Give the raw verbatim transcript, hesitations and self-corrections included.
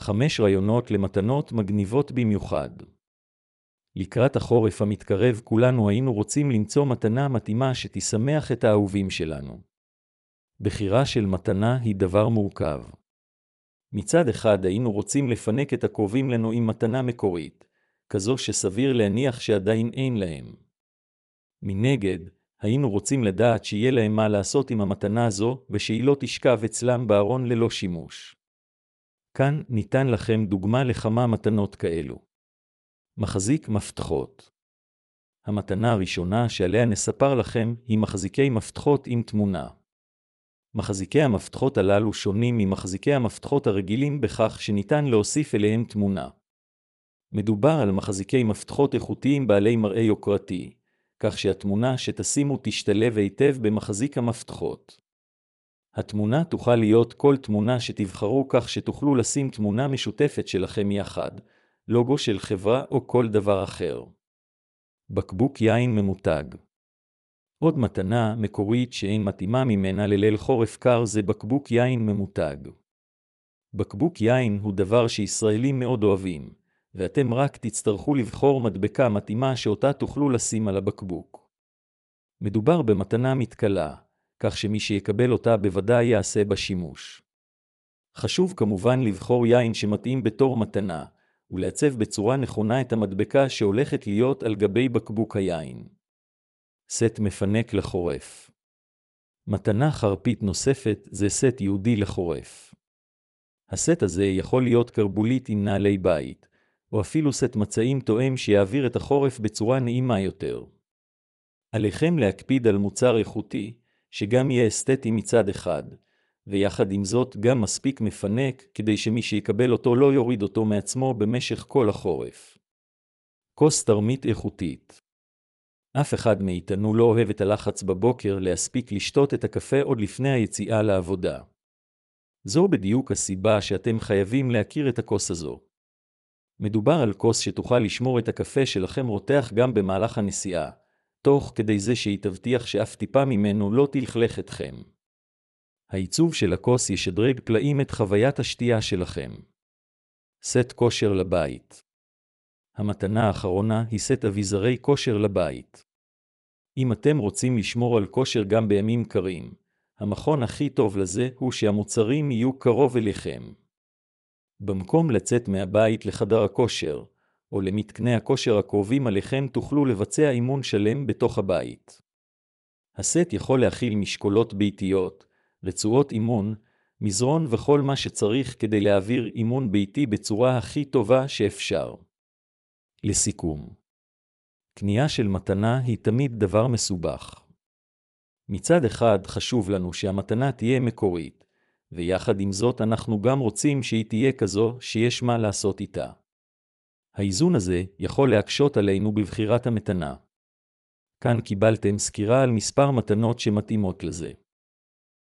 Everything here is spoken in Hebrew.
חמש רעיונות למתנות מגניבות במיוחד. לקראת החורף המתקרב כולנו היינו רוצים למצוא מתנה מתאימה שתשמח את האהובים שלנו. בחירה של מתנה היא דבר מורכב. מצד אחד היינו רוצים לפנק את הקרובים לנו עם מתנה מקורית, כזו שסביר להניח שעדיין אין להם. מנגד, היינו רוצים לדעת שיהיה להם מה לעשות עם המתנה הזו ושהיא לא תשכב אצלם בארון ללא שימוש. כאן ניתן לכם דוגמה לכמה מתנות כאלו. מחזיק מפתחות. המתנה הראשונה שעליה נספר לכם היא מחזיקי מפתחות עם תמונה. מחזיקי המפתחות הללו שונים ממחזיקי המפתחות הרגילים בכך שניתן להוסיף אליהם תמונה. מדובר על מחזיקי מפתחות איכותיים בעלי מראה יוקרתי, כך שהתמונה שתשימו תשתלב היטב במחזיק המפתחות. התמונה תוכל להיות כל תמונה שתבחרו כך שתוכלו לשים תמונה משותפת שלכם יחד, לוגו של חברה או כל דבר אחר. בקבוק יין ממותג. עוד מתנה מקורית שאין מתאימה ממנה לליל חורף קר זה בקבוק יין ממותג. בקבוק יין הוא דבר שישראלים מאוד אוהבים, ואתם רק תצטרכו לבחור מדבקה מתאימה שאותה תוכלו לשים על הבקבוק. מדובר במתנה מתקלה, כך שמי שיקבל אותה בוודאי יעשה בה שימוש. חשוב כמובן לבחור יין שמתאים בתור מתנה, ולעצב בצורה נכונה את המדבקה שהולכת להיות על גבי בקבוק היין. סט מפנק לחורף. מתנה חרפית נוספת זה סט יהודי לחורף. הסט הזה יכול להיות קרבולית עם נעלי בית, או אפילו סט מצעים תואם שיעביר את החורף בצורה נעימה יותר. עליכם להקפיד על מוצר איכותי, שגם יהיה אסתטי מצד אחד, ויחד עם זאת גם מספיק מפנק כדי שמי שיקבל אותו לא יוריד אותו מעצמו במשך כל החורף. כוס תרמית איכותית. אף אחד מאיתנו לא אוהב את הלחץ בבוקר להספיק לשתות את הקפה עוד לפני היציאה לעבודה. זו בדיוק הסיבה שאתם חייבים להכיר את הכוס הזו. מדובר על כוס שתוכל לשמור את הקפה שלכם רותח גם במהלך הנסיעה, תוך כדי זה שהיא תבטיח שאף טיפה ממנו לא תלכלך אתכם. העיצוב של הכוס ישדרג פלאים את חוויית השתייה שלכם. סט כושר לבית. המתנה האחרונה היא סט אביזרי כושר לבית. אם אתם רוצים לשמור על כושר גם בימים קרים, המכון הכי טוב לזה הוא שהמוצרים יהיו קרוב אליכם. במקום לצאת מהבית לחדר הכושר, או למתקני הכושר הקרובים עליכם תוכלו לבצע אימון שלם בתוך הבית. הסט יכול להכיל משקולות ביתיות, רצועות אימון, מזרון וכל מה שצריך כדי להעביר אימון ביתי בצורה הכי טובה שאפשר. לסיכום, קנייה של מתנה היא תמיד דבר מסובך. מצד אחד חשוב לנו שהמתנה תהיה מקורית, ויחד עם זאת אנחנו גם רוצים שהיא תהיה כזו שיש מה לעשות איתה. האיזון הזה יכול להקשות עלינו בבחירת המתנה. כאן קיבלתם סקירה על מספר מתנות שמתאימות לזה.